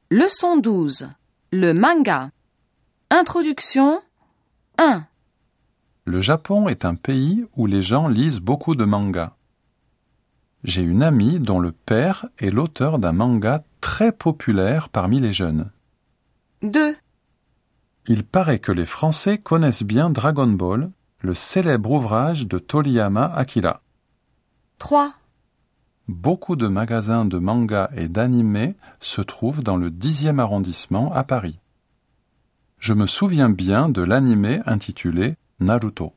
Leçon 12. Le manga. Introduction 1. Le Japon est un pays où les gens lisent beaucoup de mangas. J'ai une amie dont le père est l'auteur d'un manga très populaire parmi les jeunes. 2. Il paraît que les Français connaissent bien Dragon Ball, le célèbre ouvrage de Toriyama Akira. 3. Beaucoup de magasins de manga et d'animés se trouvent dans le 10e arrondissement à Paris. Je me souviens bien de l'animé intitulé Naruto.